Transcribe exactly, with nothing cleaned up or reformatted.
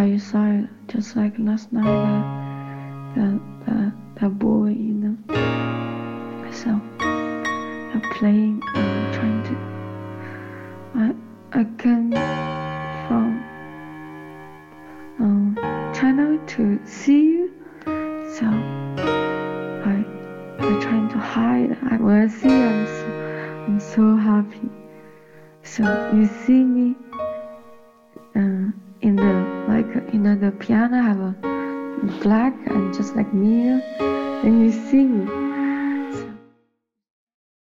you saw it just like last night, the, the, the, the boy, you know. So, they're playing and trying to, I, I came from um, China to see you, so I, I'm trying to hide. I, when I see you, I'm so, I'm so happy. So, you see me, uh, in the, like, you know, the piano have a black and just like mirror, and you see me.